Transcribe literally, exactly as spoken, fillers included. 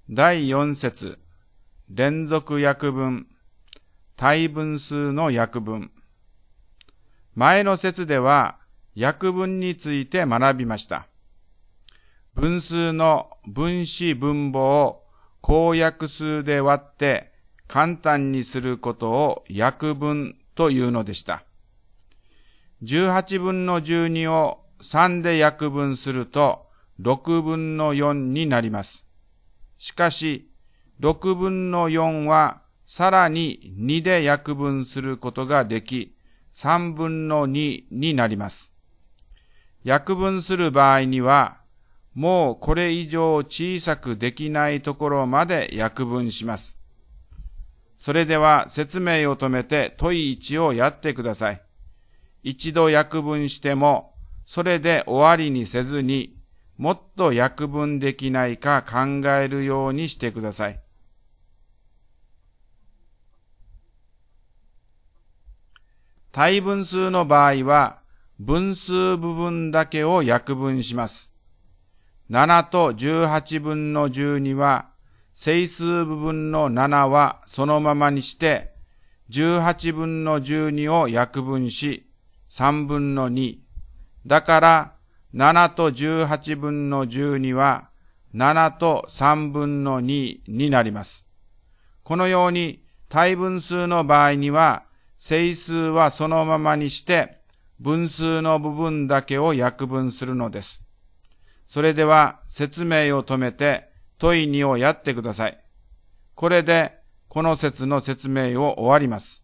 だいよん節、連続訳文、対分数の訳文。前の節では訳文について学びました。分数の分子分母を公約数で割って簡単にすることを訳分というのでした。じゅうはちぶんのじゅうにをさんで約分するとろくぶんのよんになります。しかし、ろくぶんのよんはさらににで約分することができ、さんぶんのにになります。約分する場合には、もうこれ以上小さくできないところまで約分します。それでは説明を止めて問いいちをやってください。一度約分しても、それで終わりにせずに、もっと約分できないか考えるようにしてください。対分数の場合は、分数部分だけを約分します。ななとじゅうはちぶんのじゅうには、整数部分のななはそのままにして、じゅうはちぶんのじゅうにを約分し、さんぶんのに。だから、ななとじゅうはちぶんのじゅうには、ななとさんぶんのにになります。このように、対分数の場合には、整数はそのままにして、分数の部分だけを約分するのです。それでは、説明を止めて、問いにをやってください。これで、この節の説明を終わります。